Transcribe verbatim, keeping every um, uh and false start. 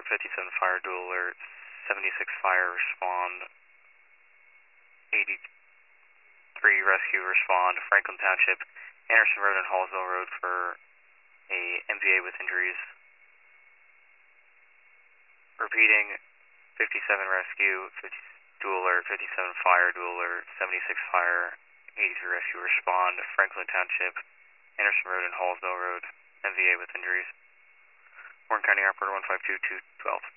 fifty-seven fire, dual alert, seventy-six fire, respond, eighty-three rescue, respond, Franklin Township, Anderson Road and Hallsville Road for a M V A with injuries. Repeating, fifty-seven rescue, fifty, dual alert, fifty-seven fire, dual alert, seventy-six fire, eighty-three rescue, respond, Franklin Township, Anderson Road and Hallsville Road, M V A with injuries. Warren County Operator one five two two twelve.